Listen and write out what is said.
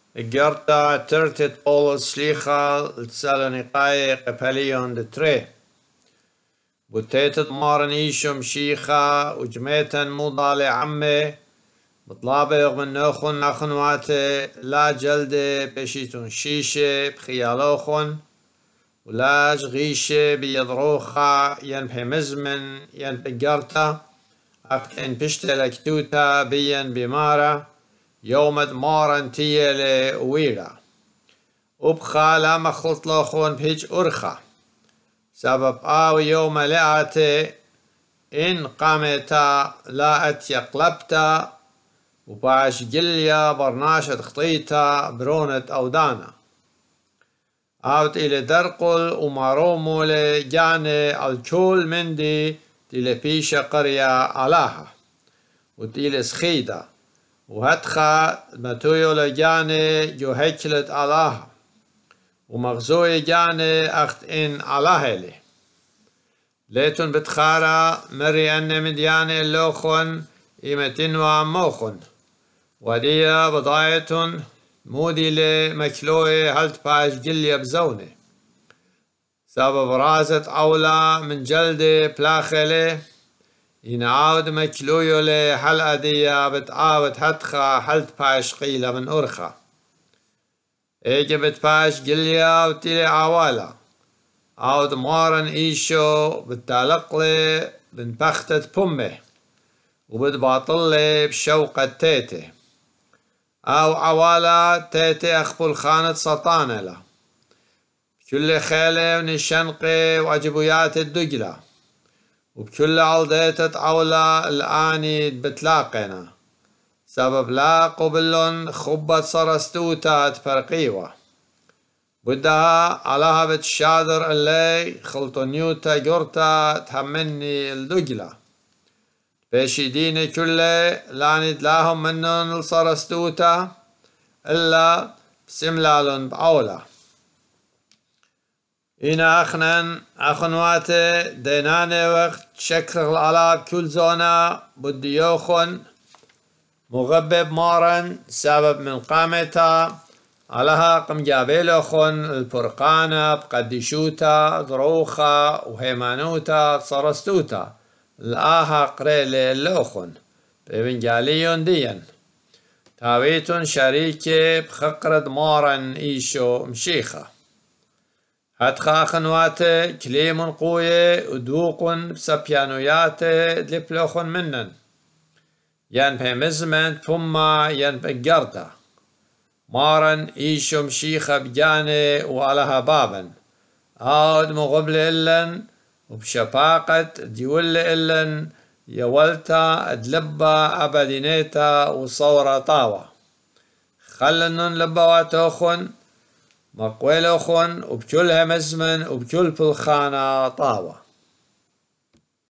Gerta tertet Paulus slicha Thessalonikae قبليون دتري بوتيتت مارن إيشم شيخا وجميتا مضى لعمي بطلابق من نوخن أخنواته لا جلدة بشيتون شيشة بخيالوخن ولا غيشة بيضروخا ين بمزمن ين بقرتا أقتن بشتلك توتا بين بمارا يومد مارن تيالي ويرا وبخا لا مخلط لوخون بهج أرخا سبب يوم لعته إن قامتا لا أتيقلبتا وباش جليا برناشة خطيتا برونة أودانا آوت إلى درقل ومارومو لجاني الكول مندي تيلي بيشا قرية علاها وتيلي سخيدا وهتخا متويو لجاني جو هكلت علاها ومغزوي جاني أخت إن علاها لي ليتون بتخارا مري أن مدياني اللوخن إيمتين وعموخن وديا بضايتون مودي لمكلوي هلت باش جليا بزوني سبب رازت أولا من جلدي بلاخلي ينعاود مكلويو لي حلقة ديا بتعاود هتخا حلت باش قيلة من أرخا ايجي بتباش جليا وتيلي عوالا عاود مارن إيشو بتالقلي بن بختة بمه وبتباطلي بشوقة تيتي أو عوالا تيتي أخبل خانة سطانة له بكل خيلة ونشنقي وعجبويات الدجلة وبكل عضيتة عولا الآني بتلاقنا سبب لا قبلن خبت صرستوتات فرقيوة بدها علىها بتشادر اللي خلطنيوتا جورتا تهمني الدجلة بيشي ديني كله لاند لهم منن الصرستوتا إلا بسملالن بعولا إنا أخنواتي ديناني وقت شكر العلاب كل زونا بديوخن مغبب مارن سبب من قامتا علىها قم جابيلوخن البرقانة بقدشوتا ضروخا وهيمانوتا صرستوتا الآها قريلي اللوخن ببنجاليون ديا تاويتون شريكي بخقرد مارن إيشو مشيخة هتخا خنواتي كليمون قوية ودوقن بسبيانوياتي دلبلوخن منن ين بمزمنت فما ين بقرتا مارن إيشو مشيخة بجاني وعلىها بابن عاد مغبل إلن وبشفاقة ديول إلن يولتا أدلبا أبدينيتا وصورة طاوة خلنن لبواتوخن مقويلوخن وبكلها مزمن وبكل بالخانة طاوة